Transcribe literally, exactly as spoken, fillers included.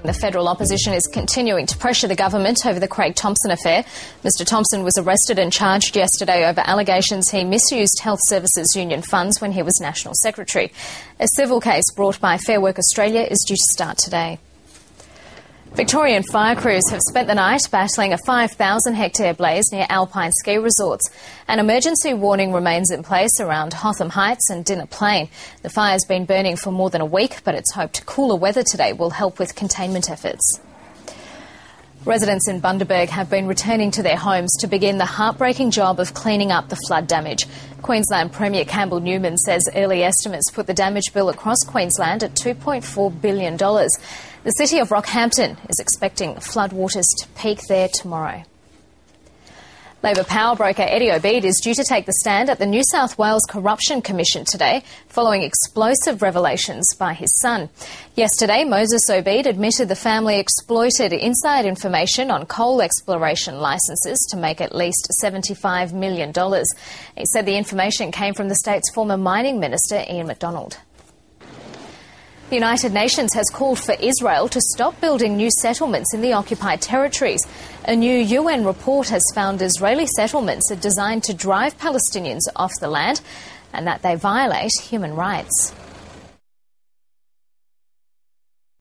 The federal opposition is continuing to pressure the government over the Craig Thomson affair. Mister Thomson was arrested and charged yesterday over allegations he misused Health Services Union funds when he was National Secretary. A civil case brought by Fair Work Australia is due to start today. Victorian fire crews have spent the night battling a five thousand hectare blaze near Alpine ski resorts. An emergency warning remains in place around Hotham Heights and Dinner Plain. The fire's been burning for more than a week, but it's hoped cooler weather today will help with containment efforts. Residents in Bundaberg have been returning to their homes to begin the heartbreaking job of cleaning up the flood damage. Queensland Premier Campbell Newman says early estimates put the damage bill across Queensland at two point four billion dollars. The city of Rockhampton is expecting floodwaters to peak there tomorrow. Labor power broker Eddie Obeid is due to take the stand at the New South Wales Corruption Commission today, following explosive revelations by his son. Yesterday, Moses Obeid admitted the family exploited inside information on coal exploration licences to make at least seventy-five million dollars. He said the information came from the state's former mining minister, Ian MacDonald. The United Nations has called for Israel to stop building new settlements in the occupied territories. A new U N report has found Israeli settlements are designed to drive Palestinians off the land and that they violate human rights.